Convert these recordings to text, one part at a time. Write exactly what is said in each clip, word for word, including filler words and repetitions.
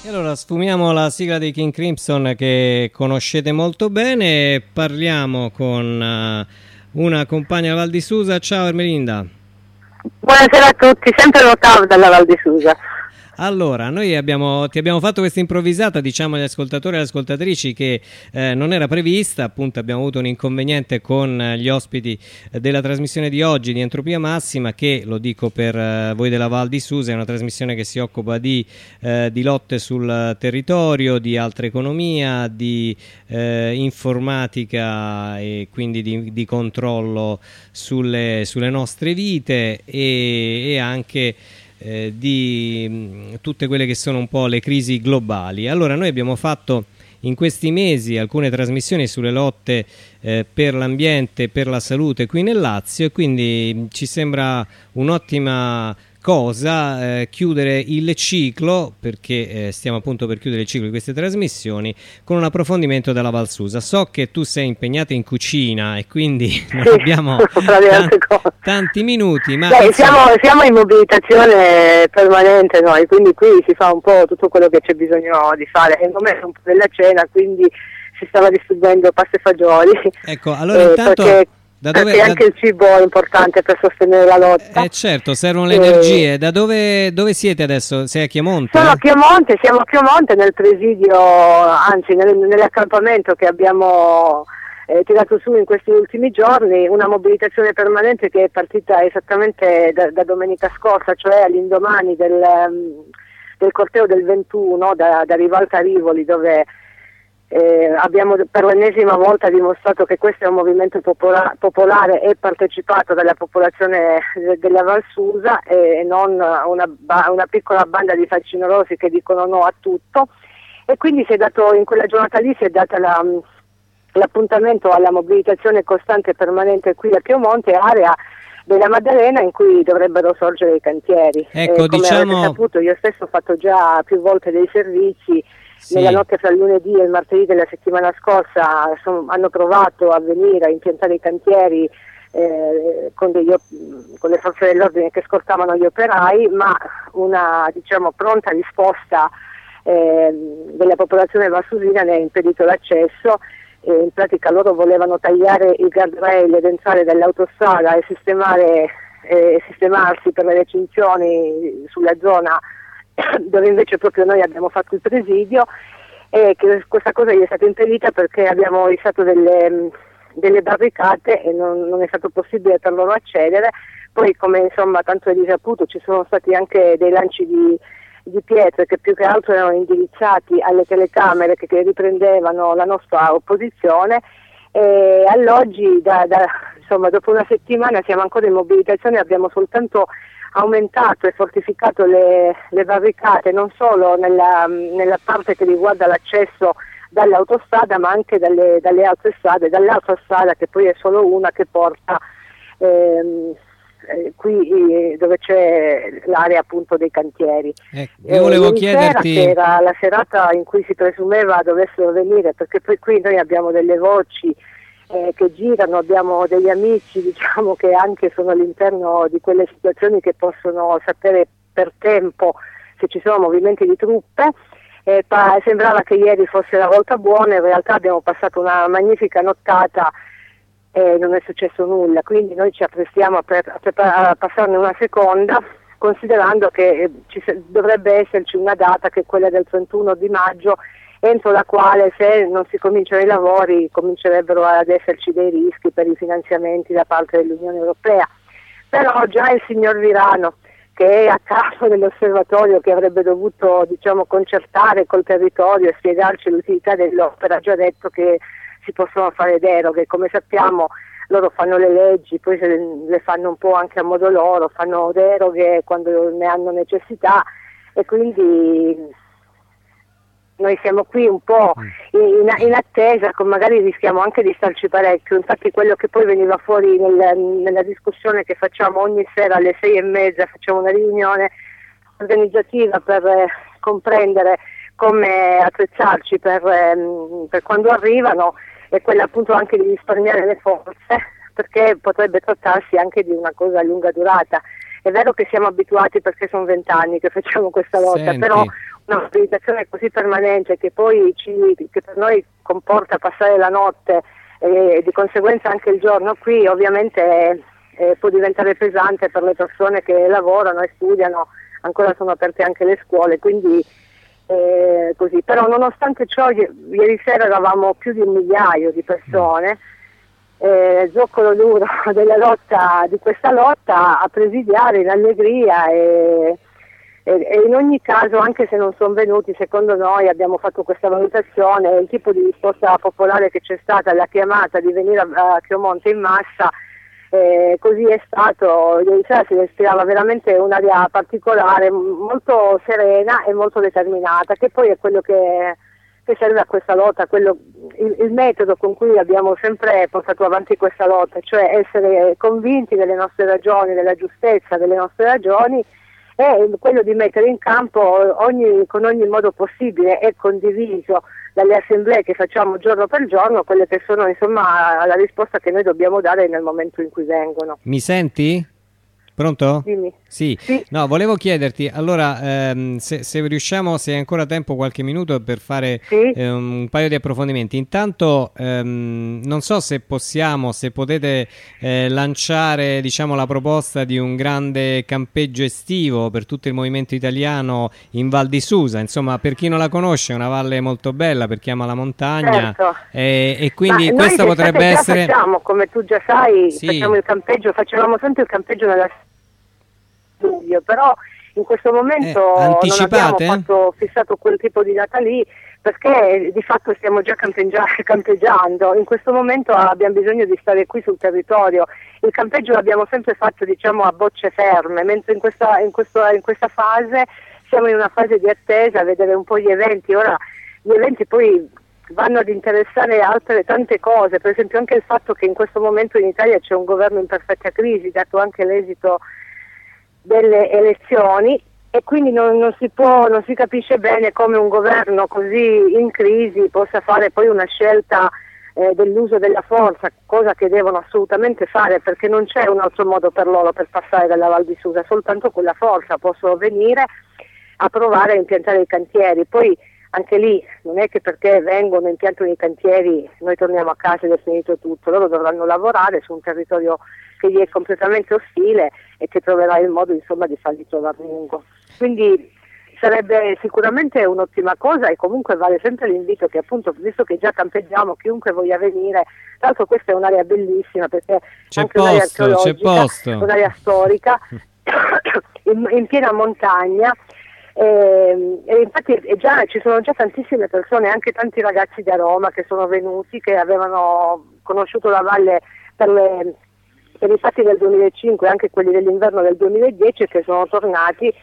E allora sfumiamo la sigla dei King Crimson che conoscete molto bene e parliamo con uh, una compagna Val di Susa. Ciao Ermelinda. Buonasera a tutti, sempre Notav dalla Val di Susa. Allora, noi abbiamo, ti abbiamo fatto questa improvvisata, diciamo agli ascoltatori e alle ascoltatrici che eh, non era prevista, appunto abbiamo avuto un inconveniente con gli ospiti della trasmissione di oggi di Entropia Massima, che, lo dico per eh, voi della Val di Susa, è una trasmissione che si occupa di, eh, di lotte sul territorio, di altra economia, di eh, informatica e quindi di, di controllo sulle, sulle nostre vite e, e anche Eh, di mh, tutte quelle che sono un po' le crisi globali. Allora noi abbiamo fatto in questi mesi alcune trasmissioni sulle lotte eh, per l'ambiente, per la salute qui nel Lazio, e quindi mh, ci sembra un'ottima cosa eh, chiudere il ciclo, perché eh, stiamo appunto per chiudere il ciclo di queste trasmissioni con un approfondimento della Val Susa. So che tu sei impegnata in cucina e quindi non sì, abbiamo tanti, tanti minuti, ma Beh, siamo, siamo in mobilitazione permanente noi, quindi qui si fa un po' tutto quello che c'è bisogno di fare. È il momento un po' della cena, quindi si stava distribuendo pasta e fagioli. Ecco, allora eh, intanto perché Da dove, perché anche da... il cibo è importante per sostenere la lotta. Eh certo, servono le energie. Da dove, dove siete adesso? Sei a Chiemonte? Sono a Chiemonte, siamo a Chiemonte nel presidio, anzi nel, nell'accampamento che abbiamo eh, tirato su in questi ultimi giorni, una mobilitazione permanente che è partita esattamente da, da domenica scorsa, cioè all'indomani del, um, del corteo del ventuno da, da Rivalta a Rivoli, dove Eh, abbiamo per l'ennesima volta dimostrato che questo è un movimento popola- popolare e partecipato dalla popolazione de- della Val Susa e, e non una, ba- una piccola banda di facinorosi che dicono no a tutto, e quindi si è dato, in quella giornata lì si è data la, l'appuntamento alla mobilitazione costante e permanente qui a Chiemonte, area della Maddalena in cui dovrebbero sorgere i cantieri. Ecco, eh, come diciamo... avete saputo, io stesso ho fatto già più volte dei servizi. Sì. Nella notte fra il lunedì e il martedì della settimana scorsa sono, hanno provato a venire a impiantare i cantieri eh, con, degli, con le forze dell'ordine che scortavano gli operai, ma una diciamo pronta risposta eh, della popolazione valsusina ne ha impedito l'accesso. E in pratica loro volevano tagliare il guardrail ed entrare dall'autostrada e sistemare, eh, sistemarsi per le recinzioni sulla zona dove invece proprio noi abbiamo fatto il presidio, e che questa cosa gli è stata impedita perché abbiamo issato delle, delle barricate e non, non è stato possibile per loro accedere. Poi, come insomma tanto è risaputo, ci sono stati anche dei lanci di, di pietre che più che altro erano indirizzati alle telecamere che, che riprendevano la nostra opposizione, e all'oggi da, da, insomma dopo una settimana siamo ancora in mobilitazione, abbiamo soltanto aumentato e fortificato le, le barricate non solo nella, nella parte che riguarda l'accesso dall'autostrada, ma anche dalle, dalle altre strade, dall'altra strada che poi è solo una che porta ehm, eh, qui eh, dove c'è l'area appunto dei cantieri. Ecco, io volevo eh, chiederti... Sera, che era la serata in cui si presumeva dovessero venire, perché poi qui noi abbiamo delle voci Eh, che girano, abbiamo degli amici diciamo che anche sono all'interno di quelle situazioni che possono sapere per tempo se ci sono movimenti di truppe. Eh, pa- sembrava che ieri fosse la volta buona, in realtà abbiamo passato una magnifica nottata e non è successo nulla, quindi noi ci apprestiamo a, pre- a, pre- a passarne una seconda, considerando che eh, ci se- dovrebbe esserci una data che è quella del trentuno di maggio, entro la quale, se non si cominciano i lavori, comincerebbero ad esserci dei rischi per i finanziamenti da parte dell'Unione Europea. Però già il signor Virano, che è a capo dell'osservatorio che avrebbe dovuto diciamo concertare col territorio e spiegarci l'utilità dell'opera, ha già detto che si possono fare deroghe. Come sappiamo loro fanno le leggi, poi se le fanno un po' anche a modo loro, fanno deroghe quando ne hanno necessità, e quindi noi siamo qui un po' in, in attesa, magari rischiamo anche di starci parecchio. Infatti quello che poi veniva fuori nel, nella discussione che facciamo ogni sera alle sei e mezza, facciamo una riunione organizzativa per eh, comprendere come attrezzarci per, ehm, per quando arrivano, e quella appunto anche di risparmiare le forze, perché potrebbe trattarsi anche di una cosa a lunga durata. È vero che siamo abituati perché sono vent'anni che facciamo questa lotta, Senti. però una mobilitazione così permanente che poi ci, che per noi comporta passare la notte e di conseguenza anche il giorno qui, ovviamente eh, può diventare pesante per le persone che lavorano e studiano, ancora sono aperte anche le scuole, quindi eh, così. Però nonostante ciò ieri sera eravamo più di un migliaio di persone, eh, zoccolo duro della lotta, di questa lotta a presidiare in allegria e E in ogni caso, anche se non sono venuti, secondo noi abbiamo fatto questa valutazione, il tipo di risposta popolare che c'è stata, la chiamata di venire a, a Chiomonte in massa, eh, così è stato. Ieri sera si respirava veramente un'aria particolare, molto serena e molto determinata, che poi è quello che, che serve a questa lotta, quello, il, il metodo con cui abbiamo sempre portato avanti questa lotta, cioè essere convinti delle nostre ragioni, della giustezza delle nostre ragioni, è quello di mettere in campo ogni, con ogni modo possibile e condiviso dalle assemblee che facciamo giorno per giorno, quelle che sono insomma la risposta che noi dobbiamo dare nel momento in cui vengono. Mi senti? Pronto? Dimmi. Sì. Sì. No, volevo chiederti, allora, ehm, se, se riusciamo, se hai ancora tempo, qualche minuto per fare Sì. eh, un paio di approfondimenti. Intanto, ehm, non so se possiamo, se potete eh, lanciare, diciamo, la proposta di un grande campeggio estivo per tutto il movimento italiano in Val di Susa. Insomma, per chi non la conosce, è una valle molto bella, per chi ama la montagna. Certo. E, e quindi Ma questa noi potrebbe già essere... facciamo, come tu già sai, Sì. facciamo il campeggio, facevamo sempre il campeggio nella studio, però in questo momento Eh, non anticipate? abbiamo fatto, fissato quel tipo di data lì, perché di fatto stiamo già campeggia- campeggiando. In questo momento abbiamo bisogno di stare qui sul territorio. Il campeggio l'abbiamo sempre fatto, diciamo, a bocce ferme, mentre in questa, in questo, in questa fase siamo in una fase di attesa a vedere un po' gli eventi. Ora gli eventi poi vanno ad interessare altre tante cose, per esempio anche il fatto che in questo momento in Italia c'è un governo in perfetta crisi, dato anche l'esito delle elezioni, e quindi non, non si può, non si capisce bene come un governo così in crisi possa fare poi una scelta eh, dell'uso della forza, cosa che devono assolutamente fare, perché non c'è un altro modo per loro per passare dalla Val di Susa, soltanto con la forza possono venire a provare a impiantare i cantieri. Poi anche lì non è che perché vengono e impiantano i cantieri noi torniamo a casa ed è finito tutto, loro dovranno lavorare su un territorio che gli è completamente ostile e che troverà il modo, insomma, di fargli trovare lungo. Quindi sarebbe sicuramente un'ottima cosa, e comunque vale sempre l'invito che, appunto, visto che già campeggiamo, chiunque voglia venire, tra l'altro questa è un'area bellissima perché C'è anche un'area posto, c'è archeologica, posto. un'area storica in, in piena montagna. E, e infatti è già, ci sono già tantissime persone, anche tanti ragazzi da Roma che sono venuti, che avevano conosciuto la valle per, le, per i fatti del duemilacinque, anche quelli dell'inverno del duemiladieci, che sono tornati,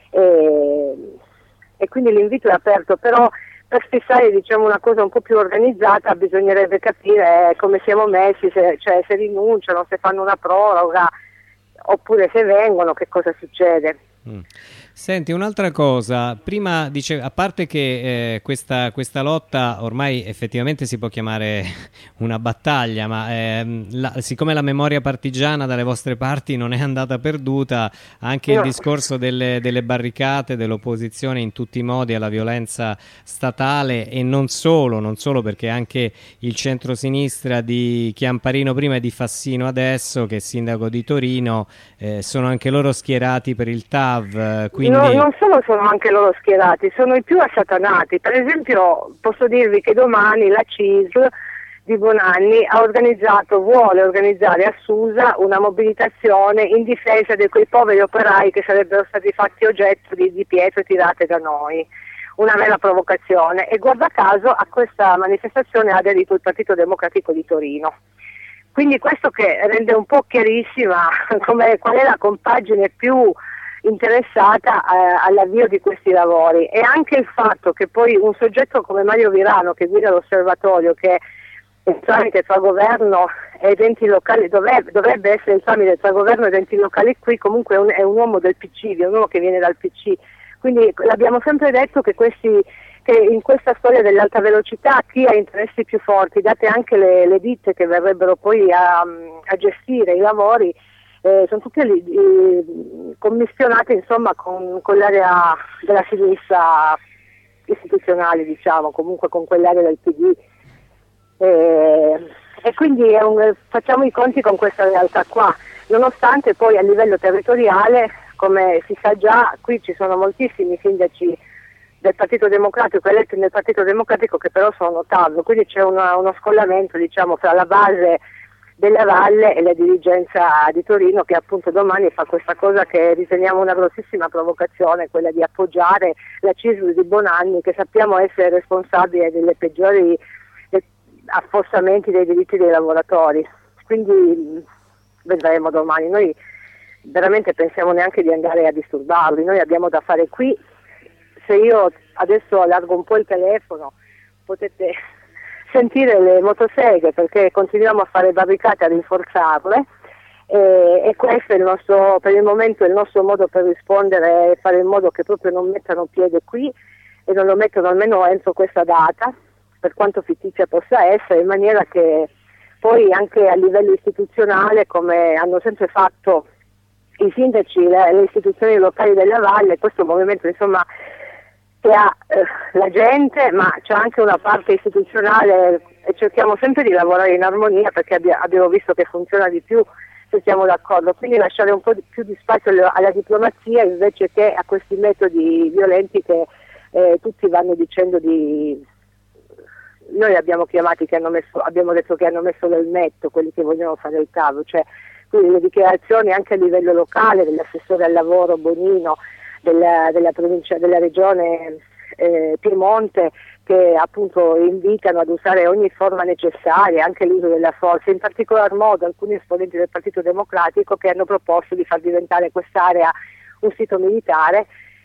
e, e quindi l'invito è aperto. Però per fissare, diciamo, una cosa un po' più organizzata bisognerebbe capire come siamo messi, se, cioè se rinunciano, se fanno una proroga oppure se vengono, che cosa succede. Mm. Senti, un'altra cosa, prima dice, a parte che eh, questa, questa lotta ormai effettivamente si può chiamare una battaglia, ma ehm, la, siccome la memoria partigiana dalle vostre parti non è andata perduta, anche No. il discorso delle, delle barricate, dell'opposizione in tutti i modi alla violenza statale, e non solo, non solo perché anche il centrosinistra di Chiamparino prima e di Fassino adesso, che è sindaco di Torino, eh, sono anche loro schierati per il T A V, quindi... No, non solo sono anche loro schierati, sono i più assatanati. Per esempio posso dirvi che domani la C I S L di Bonanni ha organizzato, vuole organizzare a Susa una mobilitazione in difesa di quei poveri operai che sarebbero stati fatti oggetto di, di pietre tirate da noi. Una vera provocazione, e guarda caso a questa manifestazione ha aderito il Partito Democratico di Torino. Quindi questo che rende un po' chiarissima come, qual è la compagine più interessata eh, all'avvio di questi lavori, e anche il fatto che poi un soggetto come Mario Virano, che guida l'osservatorio, che è il tramite tra governo ed enti locali, dovrebbe, dovrebbe essere il tramite tra governo ed enti locali, qui comunque è un, è un uomo del P C, è un uomo che viene dal P C, quindi l'abbiamo sempre detto che questi che in questa storia dell'alta velocità chi ha interessi più forti, date anche le, le ditte che verrebbero poi a, a gestire i lavori, Eh, sono tutte lì, eh, commissionate insomma con, con l'area della sinistra istituzionali, diciamo, comunque con quell'area del P D. E, e quindi è un, facciamo i conti con questa realtà qua, nonostante poi a livello territoriale, come si sa già, qui ci sono moltissimi sindaci del Partito Democratico, eletti nel Partito Democratico, che però sono notabili, quindi c'è una, uno scollamento, diciamo, fra la base della Valle e la dirigenza di Torino, che appunto domani fa questa cosa che riteniamo una grossissima provocazione, quella di appoggiare la C I S L di Bonanni, che sappiamo essere responsabile delle peggiori affossamenti dei diritti dei lavoratori. Quindi vedremo domani. Noi veramente pensiamo neanche di andare a disturbarli, noi abbiamo da fare qui. Se io adesso allargo un po' il telefono potete sentire le motoseghe, perché continuiamo a fare barricate, a rinforzarle, e, e questo è il nostro, per il momento, è il nostro modo per rispondere, e fare in modo che proprio non mettano piede qui e non lo mettono almeno entro questa data, per quanto fittizia possa essere, in maniera che poi anche a livello istituzionale, come hanno sempre fatto i sindaci, le, le istituzioni locali della Valle, questo movimento insomma che ha eh, la gente, ma c'è anche una parte istituzionale, e cerchiamo sempre di lavorare in armonia, perché abbia, abbiamo visto che funziona di più se siamo d'accordo, quindi lasciare un po' di, più di spazio alla, alla diplomazia invece che a questi metodi violenti che eh, tutti vanno dicendo di... Noi abbiamo chiamati che hanno messo, abbiamo detto che hanno messo l'elmetto, quelli che vogliono fare il cavo, cioè quindi le dichiarazioni anche a livello locale dell'assessore al lavoro Bonino, della, della provincia, della regione eh, Piemonte, che appunto invitano ad usare ogni forma necessaria, anche l'uso della forza, in particolar modo alcuni esponenti del Partito Democratico che hanno proposto di far diventare quest'area un sito militare,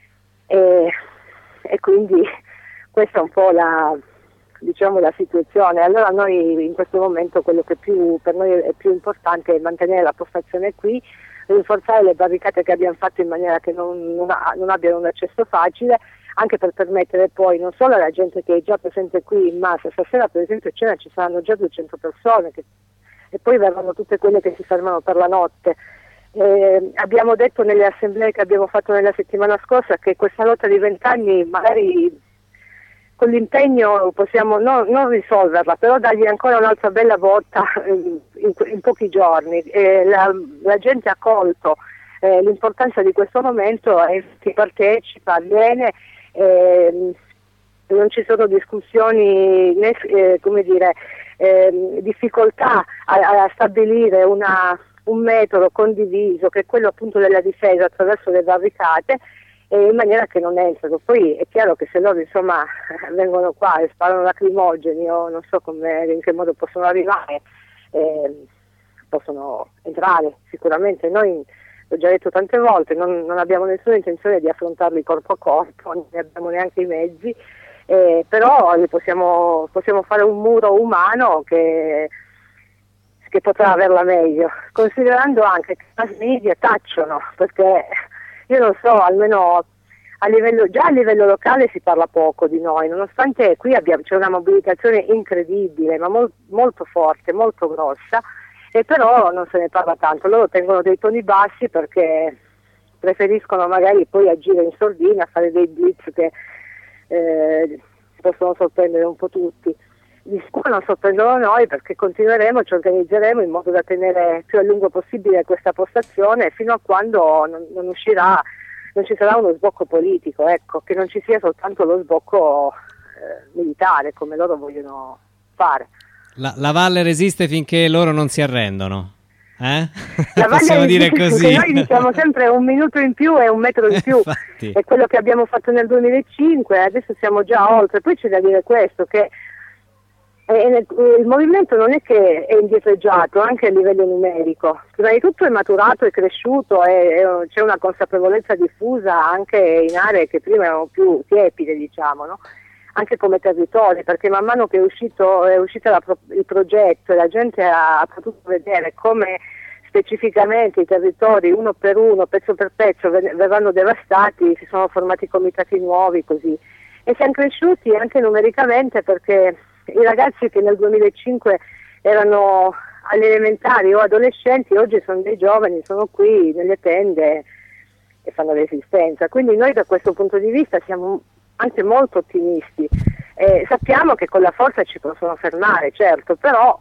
e, e quindi questa è un po' la, diciamo, la situazione. Allora noi in questo momento quello che più per noi è più importante è mantenere la postazione qui, rinforzare le barricate che abbiamo fatto in maniera che non, non, ha, non abbiano un accesso facile, anche per permettere poi non solo alla gente che è già presente qui in massa, stasera per esempio cena ci saranno già duecento persone che, e poi verranno tutte quelle che si fermano per la notte. Eh, abbiamo detto nelle assemblee che abbiamo fatto nella settimana scorsa che questa lotta di vent'anni magari con l'impegno possiamo non, non risolverla, però dargli ancora un'altra bella botta in, in, in pochi giorni. Eh, la, la gente ha colto eh, l'importanza di questo momento e chi partecipa viene, eh, non ci sono discussioni né eh, come dire, eh, difficoltà a, a stabilire una, un metodo condiviso che è quello appunto della difesa attraverso le barricate, in maniera che non entrano. Poi è chiaro che se loro insomma vengono qua e sparano lacrimogeni o non so come, in che modo possono arrivare, eh, possono entrare sicuramente. Noi, l'ho già detto tante volte, non, non abbiamo nessuna intenzione di affrontarli corpo a corpo, non ne abbiamo neanche i mezzi, eh, però possiamo, possiamo fare un muro umano che, che potrà averla meglio, considerando anche che i mass media tacciono, perché io non so, almeno a livello, già a livello locale si parla poco di noi, nonostante qui abbiamo, c'è una mobilitazione incredibile, ma mol, molto forte, molto grossa, e però non se ne parla tanto. Loro tengono dei toni bassi perché preferiscono magari poi agire in sordina, fare dei blitz che eh, possono sorprendere un po' tutti. Di sicuro non sorprendono noi, perché continueremo, ci organizzeremo in modo da tenere più a lungo possibile questa postazione fino a quando non, non uscirà, non ci sarà uno sbocco politico, ecco, che non ci sia soltanto lo sbocco eh, militare come loro vogliono fare. La, la Valle resiste finché loro non si arrendono, eh? La Possiamo dire così. Noi diciamo sempre un minuto in più e un metro in più, è quello che abbiamo fatto nel duemilacinque, adesso siamo già oltre. Poi c'è da dire questo, che E il movimento non è che è indietreggiato anche a livello numerico, prima di tutto è maturato, è cresciuto e c'è una consapevolezza diffusa anche in aree che prima erano più tiepide, diciamo, no? Anche come territori, perché man mano che è uscito, è uscito la, il progetto e la gente ha, ha potuto vedere come specificamente i territori uno per uno, pezzo per pezzo verranno devastati, si sono formati comitati nuovi così, e siamo cresciuti anche numericamente, perché i ragazzi che nel duemilacinque erano alle elementari o adolescenti oggi sono dei giovani, sono qui nelle tende e fanno resistenza. Quindi noi da questo punto di vista siamo anche molto ottimisti. Eh, sappiamo che con la forza ci possono fermare, certo, però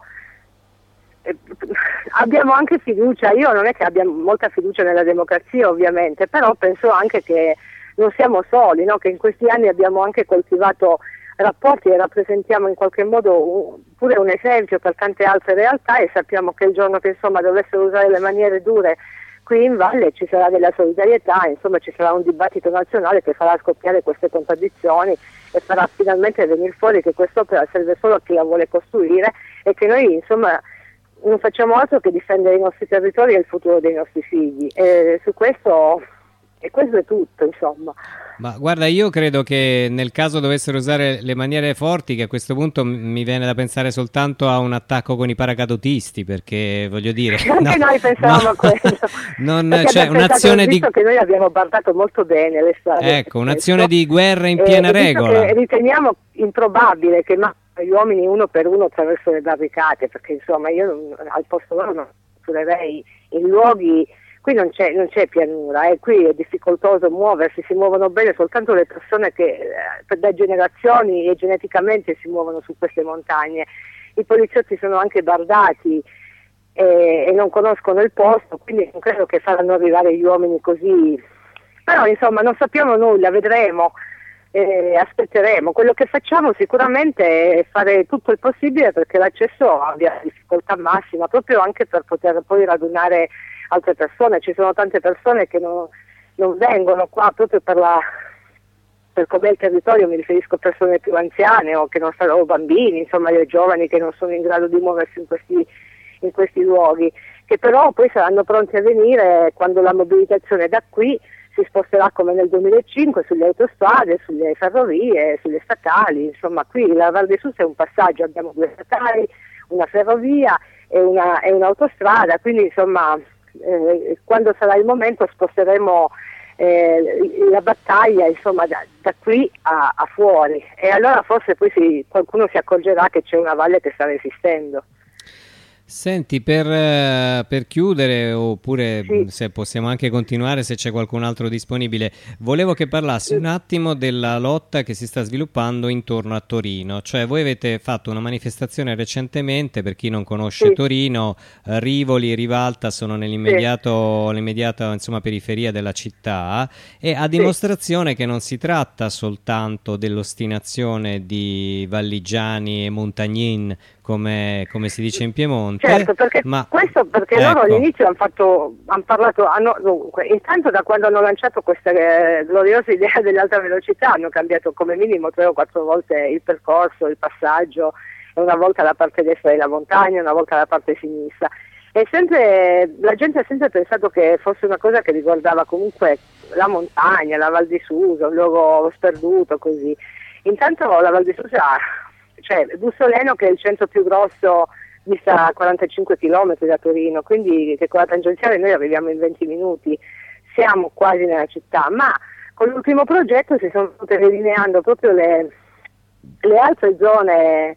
eh, abbiamo anche fiducia. Io non è che abbia molta fiducia nella democrazia, ovviamente, però penso anche che non siamo soli, no? Che in questi anni abbiamo anche coltivato rapporti e rappresentiamo in qualche modo pure un esempio per tante altre realtà, e sappiamo che il giorno che insomma dovessero usare le maniere dure qui in valle ci sarà della solidarietà, insomma ci sarà un dibattito nazionale che farà scoppiare queste contraddizioni e farà finalmente venire fuori che quest'opera serve solo a chi la vuole costruire, e che noi insomma non facciamo altro che difendere i nostri territori e il futuro dei nostri figli, e su questo, e questo è tutto, insomma. Ma guarda, io credo che nel caso dovessero usare le maniere forti, che a questo punto mi viene da pensare soltanto a un attacco con i paracadutisti, perché voglio dire... Anche no, noi pensavamo no, a quello. non, cioè, un'azione di... che noi abbiamo bardato molto bene le strade. Ecco, un'azione di guerra in piena eh, regola. Che riteniamo improbabile che ma, gli uomini uno per uno attraverso le barricate, perché insomma io non, al posto loro non costruirei in luoghi... Qui non c'è, non c'è pianura, eh. Qui è difficoltoso muoversi, si muovono bene soltanto le persone che eh, da generazioni e geneticamente si muovono su queste montagne. I poliziotti sono anche bardati eh, e non conoscono il posto, quindi non credo che faranno arrivare gli uomini così. Però insomma non sappiamo nulla, vedremo, eh, aspetteremo. Quello che facciamo sicuramente è fare tutto il possibile perché l'accesso abbia difficoltà massima, proprio anche per poter poi radunare altre persone. Ci sono tante persone che non, non vengono qua proprio per la per com'è il territorio, mi riferisco a persone più anziane o che non sono, o bambini, insomma, i giovani che non sono in grado di muoversi in questi, in questi luoghi, che però poi saranno pronti a venire quando la mobilitazione da qui si sposterà come nel duemilacinque sulle autostrade, sulle ferrovie, sulle statali. Insomma, qui la Val di Susa è un passaggio, abbiamo due statali, una ferrovia e, una, e un'autostrada, quindi insomma Eh, quando sarà il momento sposteremo eh, la battaglia insomma da, da qui a, a fuori, e allora forse poi si, qualcuno si accorgerà che c'è una valle che sta resistendo. Senti, per, per chiudere, oppure sì. se possiamo anche continuare, se c'è qualcun altro disponibile, volevo che parlassi un attimo della lotta che si sta sviluppando intorno a Torino. Cioè, voi avete fatto una manifestazione recentemente, per chi non conosce sì. Torino, eh, Rivoli e Rivalta sono nell'immediato, sì. nell'immediata insomma, periferia della città, e a dimostrazione sì. che non si tratta soltanto dell'ostinazione di valligiani e montagnin, come, come si dice in Piemonte. Certo, perché ma, questo perché ecco. loro all'inizio hanno fatto, hanno parlato, hanno, dunque, intanto da quando hanno lanciato questa eh, gloriosa idea dell'alta velocità hanno cambiato come minimo tre o quattro volte il percorso, il passaggio, una volta la parte destra della montagna, una volta la parte sinistra. E sempre, la gente ha sempre pensato che fosse una cosa che riguardava comunque la montagna, la Val di Susa, un luogo sperduto così. Intanto la Val di Susa, cioè Bussoleno, che è il centro più grosso, dista quarantacinque chilometri da Torino, quindi che con la tangenziale noi arriviamo in venti minuti, siamo quasi nella città, ma con l'ultimo progetto si sono state delineando proprio le, le altre zone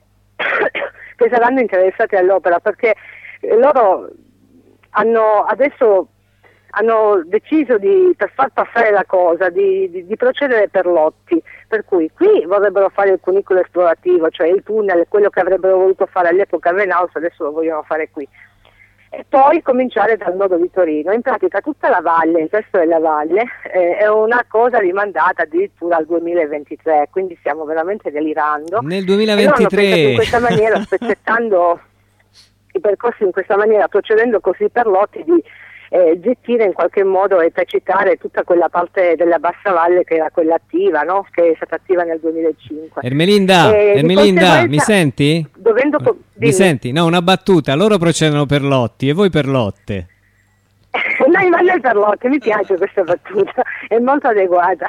che saranno interessate all'opera, perché loro hanno adesso hanno deciso di, per far passare la cosa, di, di, di procedere per lotti, per cui qui vorrebbero fare il cunicolo esplorativo, cioè il tunnel, quello che avrebbero voluto fare all'epoca a Venaus, adesso lo vogliono fare qui, e poi cominciare dal nodo di Torino. In pratica tutta la valle, il resto della valle, eh, è una cosa rimandata addirittura al duemilaventitré, quindi stiamo veramente delirando. Nel duemilaventitré! E loro hanno pensato in questa maniera, spezzettando i percorsi in questa maniera, procedendo così per lotti, di Eh, gestire in qualche modo e tacitare tutta quella parte della bassa valle che era quella attiva, no? Che è stata attiva nel duemilacinque. Ermelinda, eh, Ermelinda mi senti? Dovendo co- mi senti? No, una battuta, loro procedono per lotti e voi per lotte. No, ma lei per lotte, mi piace questa battuta, è molto adeguata.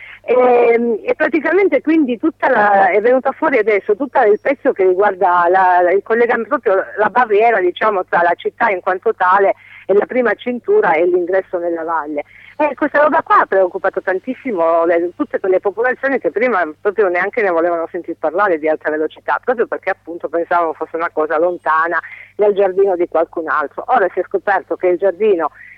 E, e praticamente quindi tutta la, è venuta fuori adesso tutto il pezzo che riguarda la, il collegamento, proprio la barriera, diciamo, tra la città in quanto tale e la prima cintura e l'ingresso nella valle. E questa roba qua ha preoccupato tantissimo le, tutte quelle popolazioni che prima proprio neanche ne volevano sentir parlare di alta velocità, proprio perché appunto pensavano fosse una cosa lontana nel giardino di qualcun altro. Ora si è scoperto che il giardino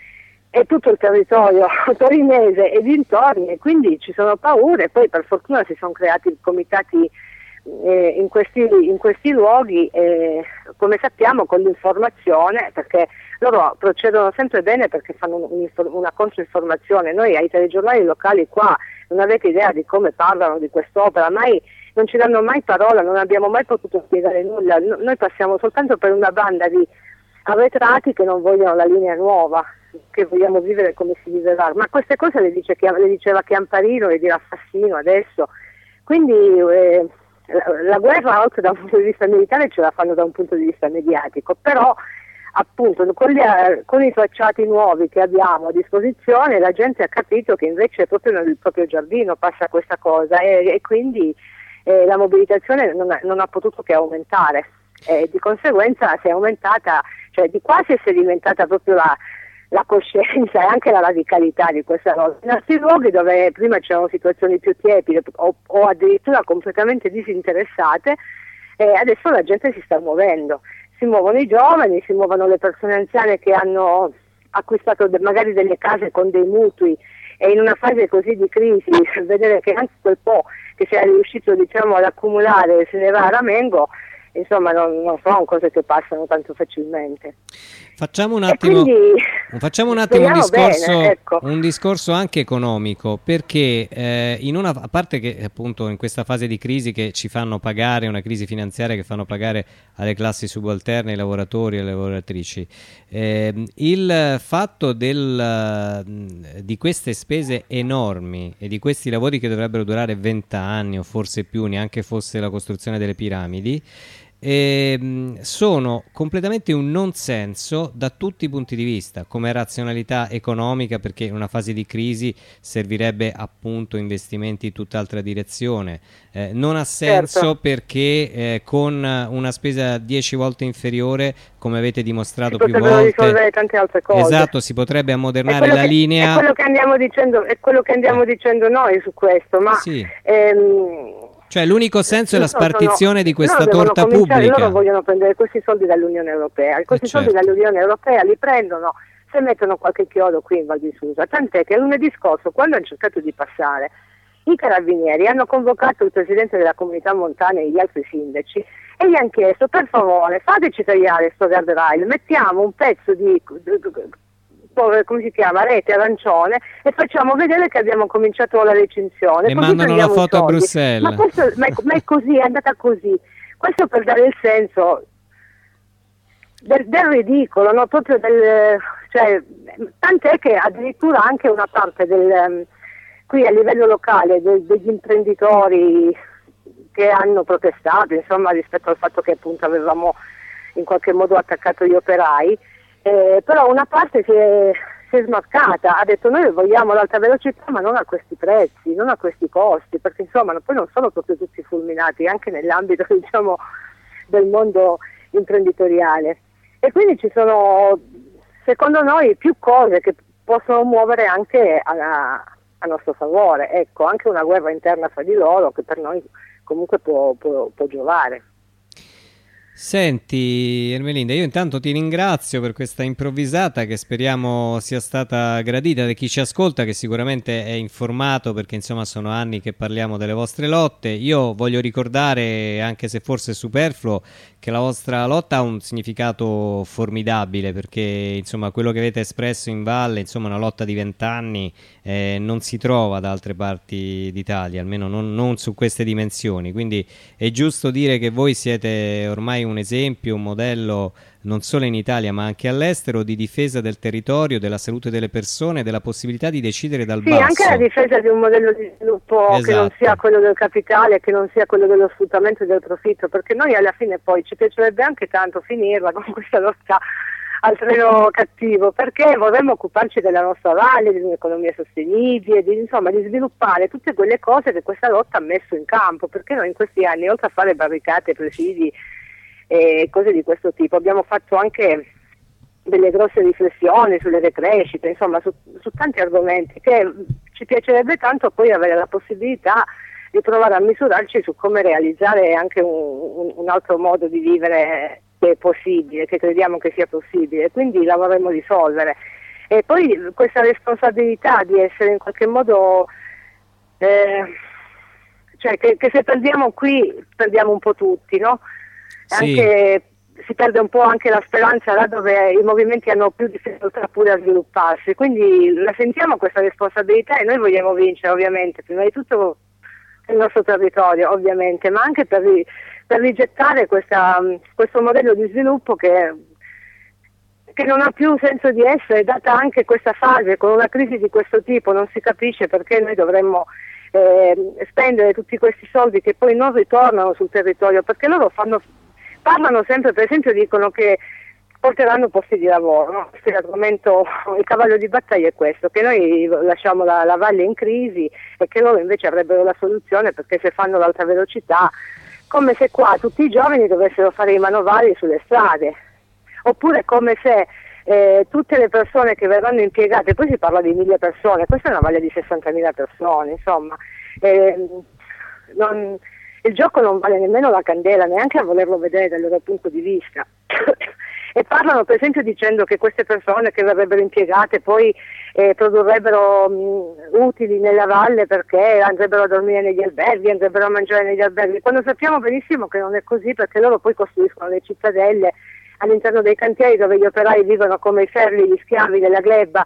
è tutto il territorio torinese e dintorni, e quindi ci sono paure. Poi per fortuna si sono creati comitati eh, in, questi, in questi luoghi, eh, come sappiamo, con l'informazione, perché loro procedono sempre bene perché fanno un, una controinformazione. Noi ai telegiornali locali qua non avete idea di come parlano di quest'opera, mai, non ci danno mai parola, non abbiamo mai potuto spiegare nulla. Noi passiamo soltanto per una banda di arretrati che non vogliono la linea nuova, che vogliamo vivere come si viverà, ma queste cose le, dice, le diceva Chiamparino, le dirà Fassino adesso. Quindi eh, la, la guerra, oltre da un punto di vista militare, ce la fanno da un punto di vista mediatico, però appunto con, gli, con i tracciati nuovi che abbiamo a disposizione la gente ha capito che invece proprio nel proprio giardino passa questa cosa, e, e quindi eh, la mobilitazione non ha, non ha potuto che aumentare, e di conseguenza si è aumentata, cioè di quasi è sedimentata proprio la la coscienza e anche la radicalità di questa cosa. In altri luoghi dove prima c'erano situazioni più tiepide o, o addirittura completamente disinteressate, eh, adesso la gente si sta muovendo, si muovono i giovani, si muovono le persone anziane che hanno acquistato de- magari delle case con dei mutui, e in una fase così di crisi vedere che anche quel po' che si è riuscito, diciamo, ad accumulare se ne va a ramengo, insomma non, non sono cose che passano tanto facilmente. Facciamo un attimo, quindi, facciamo un, attimo un, discorso, bene, ecco. un discorso anche economico, perché eh, in una, a parte che appunto in questa fase di crisi che ci fanno pagare, una crisi finanziaria che fanno pagare alle classi subalterne, ai lavoratori e alle lavoratrici, eh, il fatto del, di queste spese enormi e di questi lavori che dovrebbero durare vent'anni o forse più, neanche fosse la costruzione delle piramidi, E, sono completamente un non senso da tutti i punti di vista, come razionalità economica, perché in una fase di crisi servirebbe appunto investimenti in tutt'altra direzione, eh, non ha senso, certo, perché eh, con una spesa dieci volte inferiore, come avete dimostrato più volte, risolvere tante altre cose. Esatto, si potrebbe ammodernare la che, linea. È quello che andiamo dicendo, è quello che andiamo eh. dicendo noi su questo, ma sì. ehm, Cioè l'unico senso è la spartizione sono, di questa no, torta pubblica. Loro vogliono prendere questi soldi dall'Unione Europea, questi eh soldi certo. dall'Unione Europea li prendono se mettono qualche chiodo qui in Val di Susa, tant'è che lunedì scorso, quando hanno cercato di passare, i carabinieri hanno convocato il presidente della comunità montana e gli altri sindaci e gli hanno chiesto: per favore fateci tagliare sto guardrail, mettiamo un pezzo di... come si chiama, rete arancione, e facciamo vedere che abbiamo cominciato la recinzione. E mandano la foto a Bruxelles. Ma, questo, ma, è, ma è così, è andata così. Questo per dare il senso del, del ridicolo, no? Proprio del, cioè, tant'è che addirittura anche una parte del, qui a livello locale de, degli imprenditori che hanno protestato, insomma, rispetto al fatto che appunto avevamo in qualche modo attaccato gli operai, Eh, però una parte si è, si è smarcata, ha detto: noi vogliamo l'alta velocità ma non a questi prezzi, non a questi costi, perché insomma poi non sono proprio tutti fulminati anche nell'ambito, diciamo, del mondo imprenditoriale, e quindi ci sono secondo noi più cose che possono muovere anche a, a nostro favore, ecco, anche una guerra interna fra di loro che per noi comunque può, può, può giovare. Senti Ermelinda, io intanto ti ringrazio per questa improvvisata che speriamo sia stata gradita da chi ci ascolta, che sicuramente è informato, perché insomma sono anni che parliamo delle vostre lotte. Io voglio ricordare, anche se forse è superfluo, che la vostra lotta ha un significato formidabile, perché insomma quello che avete espresso in valle, insomma una lotta di vent'anni, eh, non si trova da altre parti d'Italia, almeno non, non su queste dimensioni, quindi è giusto dire che voi siete ormai un esempio, un modello non solo in Italia ma anche all'estero di difesa del territorio, della salute delle persone, della possibilità di decidere dal sì, basso. Sì, anche la difesa di un modello di sviluppo, esatto, che non sia quello del capitale, che non sia quello dello sfruttamento e del profitto, perché noi alla fine poi ci piacerebbe anche tanto finirla con questa lotta al treno cattivo, perché vorremmo occuparci della nostra valle, di un'economia sostenibile, di, insomma di sviluppare tutte quelle cose che questa lotta ha messo in campo, perché noi in questi anni, oltre a fare barricate, presidi e cose di questo tipo, abbiamo fatto anche delle grosse riflessioni sulle decrescite, insomma su, su tanti argomenti che ci piacerebbe tanto poi avere la possibilità di provare a misurarci su come realizzare anche un, un, un altro modo di vivere che è possibile, che crediamo che sia possibile, quindi la vorremmo risolvere. E poi questa responsabilità di essere in qualche modo, eh, cioè che, che se perdiamo qui perdiamo un po' tutti, no? Sì. Anche, si perde un po' anche la speranza là dove i movimenti hanno più difficoltà pure a svilupparsi, quindi la sentiamo questa responsabilità e noi vogliamo vincere ovviamente, prima di tutto il nostro territorio ovviamente, ma anche per, ri, per rigettare questa, questo modello di sviluppo che, che non ha più senso di essere, data anche questa fase con una crisi di questo tipo. Non si capisce perché noi dovremmo eh, spendere tutti questi soldi che poi non ritornano sul territorio, perché loro fanno, parlano sempre, per esempio dicono che porteranno posti di lavoro, no? Questo è l'argomento, il cavallo di battaglia è questo, che noi lasciamo la, la valle in crisi e che loro invece avrebbero la soluzione, perché se fanno l'alta velocità, come se qua tutti i giovani dovessero fare i manovali sulle strade, oppure come se eh, tutte le persone che verranno impiegate, poi si parla di mille persone, questa è una valle di sessantamila persone, insomma, eh, non, il gioco non vale nemmeno la candela, neanche a volerlo vedere dal loro punto di vista. E parlano per esempio dicendo che queste persone che verrebbero impiegate poi eh, produrrebbero mh, utili nella valle perché andrebbero a dormire negli alberghi, andrebbero a mangiare negli alberghi, quando sappiamo benissimo che non è così, perché loro poi costruiscono le cittadelle all'interno dei cantieri dove gli operai vivono come i ferri, gli schiavi della gleba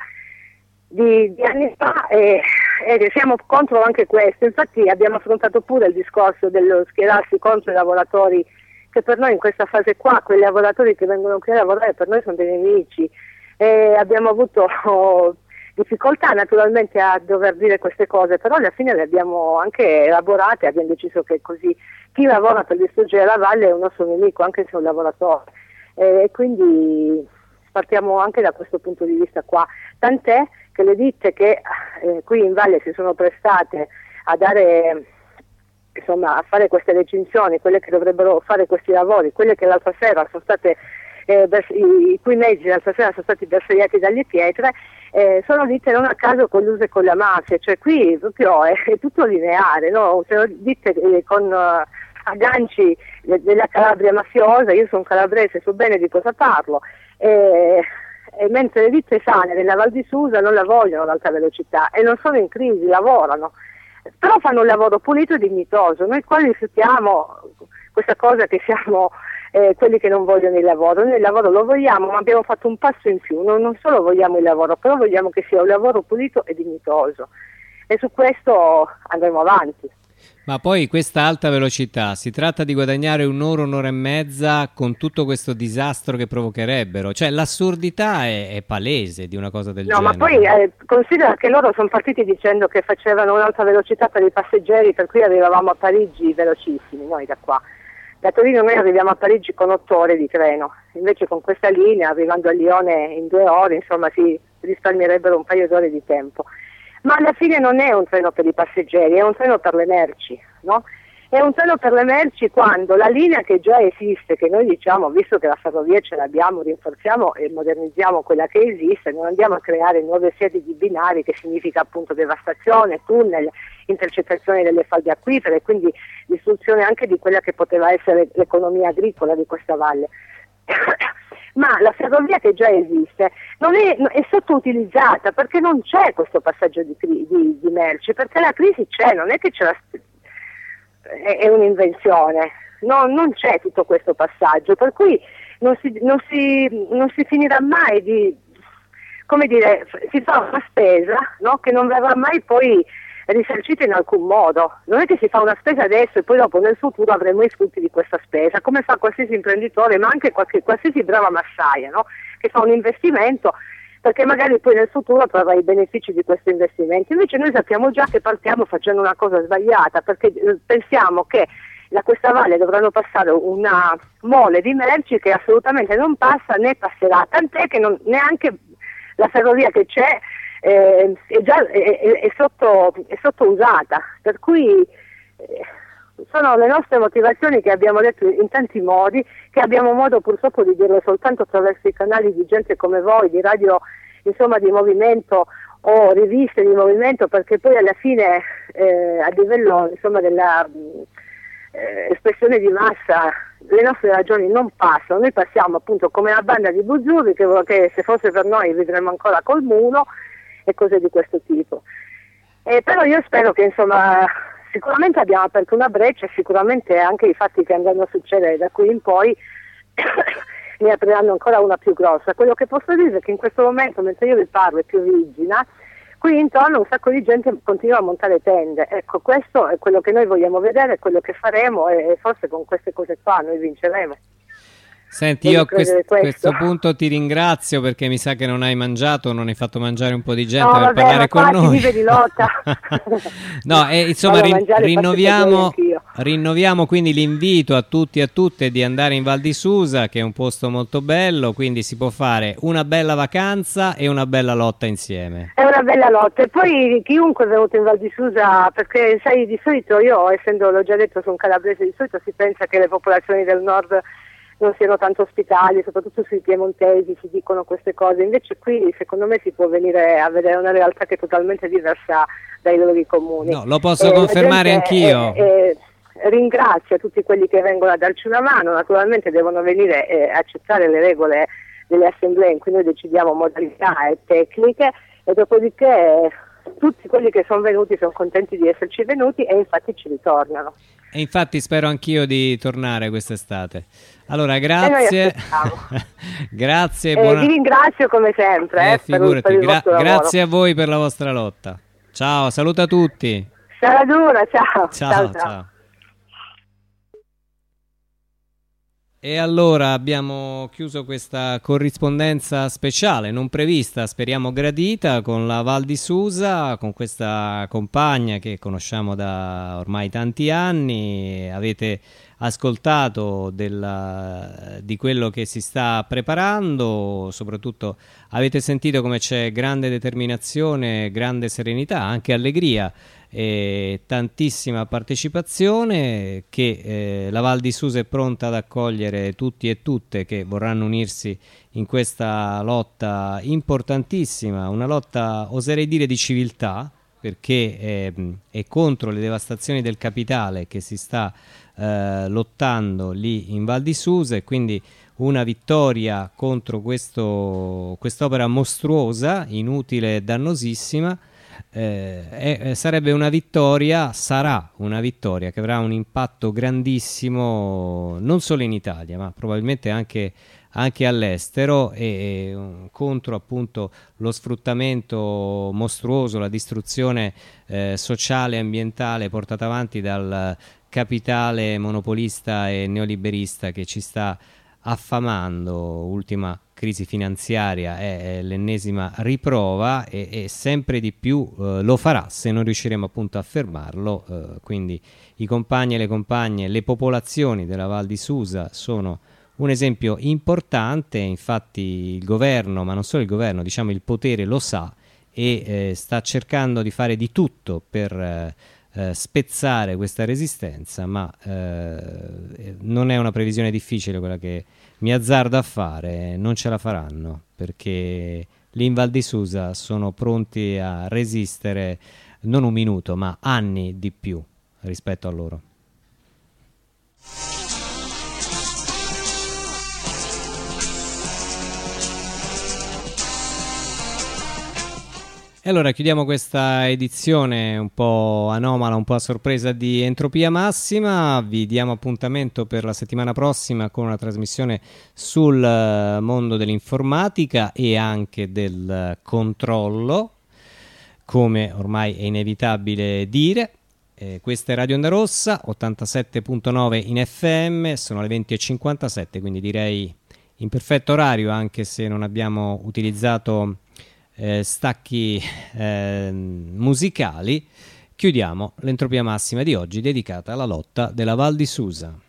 di, di anni fa, e, e siamo contro anche questo. Infatti abbiamo affrontato pure il discorso dello schierarsi contro i lavoratori, che per noi in questa fase qua, quei lavoratori che vengono qui a lavorare per noi sono dei nemici, e abbiamo avuto oh, difficoltà naturalmente a dover dire queste cose, però alla fine le abbiamo anche elaborate, abbiamo deciso che così chi lavora per distruggere la valle è un nostro nemico, anche se è un lavoratore, e quindi partiamo anche da questo punto di vista qua, tant'è che le ditte che eh, qui in valle si sono prestate a dare, insomma, a fare queste recinzioni, quelle che dovrebbero fare questi lavori, quelle che l'altra sera sono state, eh, bers- i, i cui mezzi l'altra sera sono stati bersagliati dalle pietre, eh, sono ditte non a caso colluse con la mafia, cioè qui proprio è, è tutto lineare, no? Sono ditte eh, con uh, agganci de- della Calabria mafiosa, io sono calabrese, so bene di cosa parlo, e, e mentre le ditte sane della Val di Susa non la vogliono l'alta velocità e non sono in crisi, lavorano, però fanno un lavoro pulito e dignitoso. Noi qua rifiutiamo questa cosa che siamo eh, quelli che non vogliono il lavoro. Noi il lavoro lo vogliamo, ma abbiamo fatto un passo in più, non, non solo vogliamo il lavoro, però vogliamo che sia un lavoro pulito e dignitoso, e su questo andremo avanti. Ma poi questa alta velocità, si tratta di guadagnare un'ora, un'ora e mezza con tutto questo disastro che provocherebbero, cioè l'assurdità è, è palese di una cosa del no, genere. No, ma poi eh, considera che loro sono partiti dicendo che facevano un'alta velocità per i passeggeri, per cui arrivavamo a Parigi velocissimi, noi da qua. Da Torino noi arriviamo a Parigi con otto ore di treno, invece con questa linea, arrivando a Lione in due ore, insomma, si risparmierebbero un paio d'ore di tempo. Ma alla fine non è un treno per i passeggeri, è un treno per le merci, no? È un treno per le merci quando la linea che già esiste, che noi diciamo, visto che la ferrovia ce l'abbiamo, rinforziamo e modernizziamo quella che esiste, non andiamo a creare nuove sedi di binari, che significa appunto devastazione, tunnel, intercettazione delle falde acquifere, quindi distruzione anche di quella che poteva essere l'economia agricola di questa valle. Ma la ferrovia che già esiste non è, è sottoutilizzata, perché non c'è questo passaggio di, di, di merci, perché la crisi c'è, non è che c'è la, è, è un'invenzione, no, non c'è tutto questo passaggio, per cui non si, non si, non si finirà mai di, come dire, si fa una spesa, no, che non verrà mai poi risarcita in alcun modo. Non è che si fa una spesa adesso e poi dopo nel futuro avremo i frutti di questa spesa, come fa qualsiasi imprenditore, ma anche qualche, qualsiasi brava massaia, no? Che fa un investimento perché magari poi nel futuro trarrà i benefici di questo investimento. Invece noi sappiamo già che partiamo facendo una cosa sbagliata, perché pensiamo che da questa valle dovranno passare una mole di merci che assolutamente non passa né passerà, tant'è che non, neanche la ferrovia che c'è Eh, è già è, è, sotto, è sottousata, per cui eh, sono le nostre motivazioni che abbiamo detto in tanti modi, che abbiamo modo purtroppo di dirlo soltanto attraverso i canali di gente come voi, di radio, insomma, di movimento o riviste di movimento, perché poi alla fine eh, a livello, insomma, della eh, espressione di massa le nostre ragioni non passano, noi passiamo appunto come una banda di buzzurri che, che se fosse per noi vivremmo ancora col mulo e cose di questo tipo. Eh, però io spero che insomma sicuramente abbiamo aperto una breccia, sicuramente anche i fatti che andranno a succedere da qui in poi ne apriranno ancora una più grossa. Quello che posso dire è che in questo momento, mentre io vi parlo, è più vigina, qui intorno un sacco di gente continua a montare tende. Ecco, questo è quello che noi vogliamo vedere, è quello che faremo e forse con queste cose qua noi vinceremo. Senti, io a quest- questo punto ti ringrazio perché mi sa che non hai mangiato, non hai fatto mangiare un po' di gente no, per vabbè, parlare con noi. Vive di lotta. No, e insomma rin- rinnoviamo, rinnoviamo quindi l'invito a tutti e a tutte di andare in Val di Susa, che è un posto molto bello, quindi si può fare una bella vacanza e una bella lotta insieme. È una bella lotta, e poi chiunque è venuto in Val di Susa, perché sai, di solito io, essendo, l'ho già detto, sono calabrese, di solito si pensa che le popolazioni del nord non siano tanto ospitali, soprattutto sui piemontesi si dicono queste cose, invece qui secondo me si può venire a vedere una realtà che è totalmente diversa dai luoghi comuni. No, lo posso eh, confermare anch'io. Eh, eh, ringrazio tutti quelli che vengono a darci una mano, naturalmente devono venire eh, a accettare le regole delle assemblee in cui noi decidiamo modalità e tecniche, e dopodiché eh, tutti quelli che sono venuti sono contenti di esserci venuti e infatti ci ritornano. E infatti spero anch'io di tornare quest'estate. Allora, grazie. Grazie. Eh, buona... Vi ringrazio come sempre. Eh, eh, figurati, per il, per gra- grazie a voi per la vostra lotta. Ciao, saluta tutti. Saladura, ciao. Ciao, ciao. ciao. ciao. E allora abbiamo chiuso questa corrispondenza speciale, non prevista, speriamo gradita, con la Val di Susa, con questa compagna che conosciamo da ormai tanti anni. Avete ascoltato della, di quello che si sta preparando, soprattutto avete sentito come c'è grande determinazione, grande serenità, anche allegria e tantissima partecipazione, che eh, la Val di Susa è pronta ad accogliere tutti e tutte che vorranno unirsi in questa lotta importantissima, una lotta oserei dire di civiltà, perché è, è contro le devastazioni del capitale che si sta eh, lottando lì in Val di Susa, e quindi una vittoria contro questo, quest'opera mostruosa, inutile e dannosissima. Eh, eh, sarebbe una vittoria, sarà una vittoria che avrà un impatto grandissimo non solo in Italia ma probabilmente anche, anche all'estero, e, e contro appunto lo sfruttamento mostruoso, la distruzione eh, sociale e ambientale portata avanti dal capitale monopolista e neoliberista che ci sta affamando. Ultima crisi finanziaria è l'ennesima riprova, e, e sempre di più eh, lo farà se non riusciremo appunto a fermarlo. Eh, quindi i compagni e le compagne, le popolazioni della Val di Susa sono un esempio importante. Infatti il governo, ma non solo il governo, diciamo il potere lo sa e eh, sta cercando di fare di tutto per eh, eh, spezzare questa resistenza, ma eh, non è una previsione difficile quella che mi azzardo a fare. Non ce la faranno, perché lì in Val di Susa sono pronti a resistere non un minuto ma anni di più rispetto a loro. E allora chiudiamo questa edizione un po' anomala, un po' a sorpresa di Entropia Massima. Vi diamo appuntamento per la settimana prossima con una trasmissione sul mondo dell'informatica e anche del controllo, come ormai è inevitabile dire. Eh, questa è Radio Onda Rossa, ottantasette virgola nove in F M, sono le venti e cinquantasette, quindi direi in perfetto orario, anche se non abbiamo utilizzato Eh, stacchi eh, musicali. Chiudiamo l'Entropia Massima di oggi dedicata alla lotta della Val di Susa.